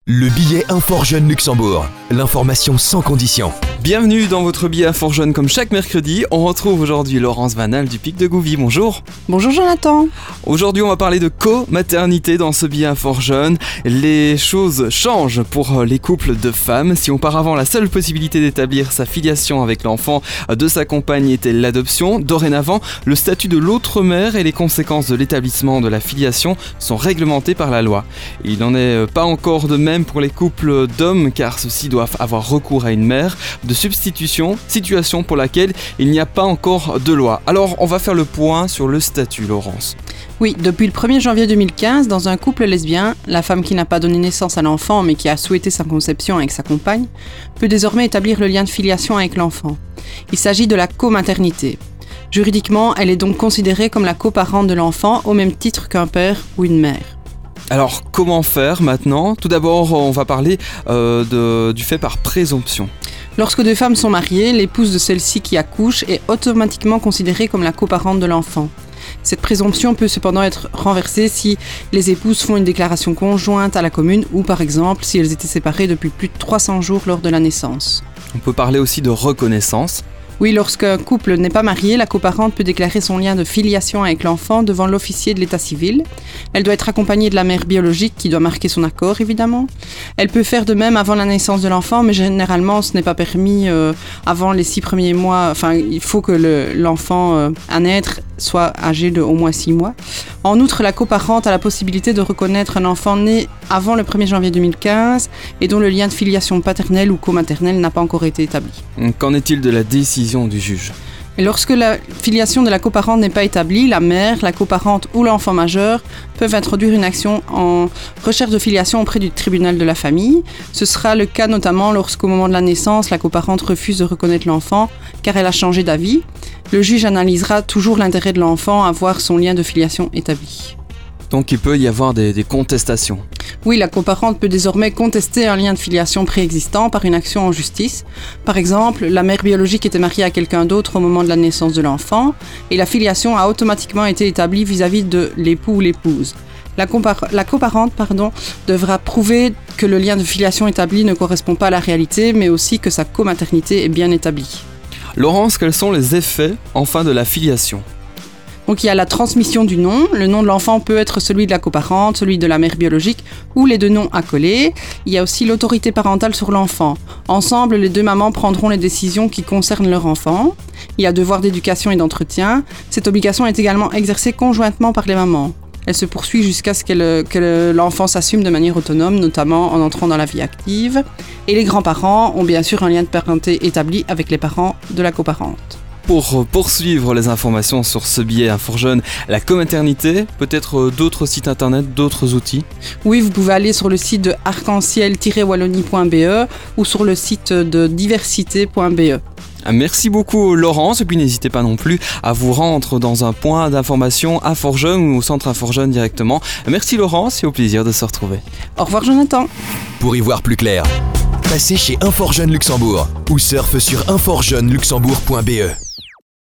Le billet Infort Jeune Luxembourg, l'information sans condition. Bienvenue dans votre billet Infort Jeune comme chaque mercredi. On retrouve aujourd'hui Laurence Vanal du Pic de Gouvy. Bonjour. Bonjour Jonathan. Aujourd'hui on va parler de co-maternité dans ce billet Infort Jeune. Les choses changent pour les couples de femmes. Si auparavant la seule possibilité d'établir sa filiation avec l'enfant de sa compagne était l'adoption, dorénavant le statut de l'autre mère et les conséquences de l'établissement de la filiation sont réglementées par la loi. Il n'en est pas encore de même pour les couples d'hommes car ceux-ci doivent avoir recours à une mère de substitution, situation pour laquelle il n'y a pas encore de loi. Alors on va faire le point sur le statut, Laurence. Oui, depuis le 1er janvier 2015, dans un couple lesbien, la femme qui n'a pas donné naissance à l'enfant mais qui a souhaité sa conception avec sa compagne peut désormais établir le lien de filiation avec l'enfant. Il s'agit de la comaternité. Juridiquement, elle est donc considérée comme la coparente de l'enfant au même titre qu'un père ou une mère. Alors, comment faire maintenant ? Tout d'abord, on va parler du fait par présomption. Lorsque deux femmes sont mariées, l'épouse de celle-ci qui accouche est automatiquement considérée comme la coparente de l'enfant. Cette présomption peut cependant être renversée si les épouses font une déclaration conjointe à la commune ou par exemple si elles étaient séparées depuis plus de 300 jours lors de la naissance. On peut parler aussi de reconnaissance. Oui, lorsqu'un couple n'est pas marié, la coparente peut déclarer son lien de filiation avec l'enfant devant l'officier de l'état civil. Elle doit être accompagnée de la mère biologique qui doit marquer son accord, évidemment. Elle peut faire de même avant la naissance de l'enfant, mais généralement, ce n'est pas permis avant les 6 premiers mois. Enfin, il faut que l'enfant à naître soit âgé de au moins 6 mois. En outre, la coparente a la possibilité de reconnaître un enfant né avant le 1er janvier 2015 et dont le lien de filiation paternelle ou comaternelle n'a pas encore été établi. Qu'en est-il de la décision du juge ? Et lorsque la filiation de la coparente n'est pas établie, la mère, la coparente ou l'enfant majeur peuvent introduire une action en recherche de filiation auprès du tribunal de la famille. Ce sera le cas notamment lorsqu'au moment de la naissance, la coparente refuse de reconnaître l'enfant car elle a changé d'avis. Le juge analysera toujours l'intérêt de l'enfant à voir son lien de filiation établi. Donc il peut y avoir des contestations. Oui, la coparente peut désormais contester un lien de filiation préexistant par une action en justice. Par exemple, la mère biologique était mariée à quelqu'un d'autre au moment de la naissance de l'enfant et la filiation a automatiquement été établie vis-à-vis de l'époux ou l'épouse. La coparente devra prouver que le lien de filiation établi ne correspond pas à la réalité, mais aussi que sa comaternité est bien établie. Laurence, quels sont les effets enfin de la filiation ? Donc il y a la transmission du nom. Le nom de l'enfant peut être celui de la coparente, celui de la mère biologique ou les deux noms accolés. Il y a aussi l'autorité parentale sur l'enfant. Ensemble, les deux mamans prendront les décisions qui concernent leur enfant. Il y a devoir d'éducation et d'entretien. Cette obligation est également exercée conjointement par les mamans. Elle se poursuit jusqu'à ce que l'enfant s'assume de manière autonome, notamment en entrant dans la vie active. Et les grands-parents ont bien sûr un lien de parenté établi avec les parents de la coparente. Pour poursuivre les informations sur ce billet Infort Jeune, la comaternité, peut-être d'autres sites internet, d'autres outils ? Oui, vous pouvez aller sur le site de arc-en-ciel-wallonie.be ou sur le site de diversité.be. Merci beaucoup Laurence, et puis n'hésitez pas non plus à vous rendre dans un point d'information Infort Jeune ou au centre Infort Jeune directement. Merci Laurence et au plaisir de se retrouver. Au revoir Jonathan. Pour y voir plus clair, passez chez Infort Jeune Luxembourg ou surfe sur infortjeuneluxembourg.be.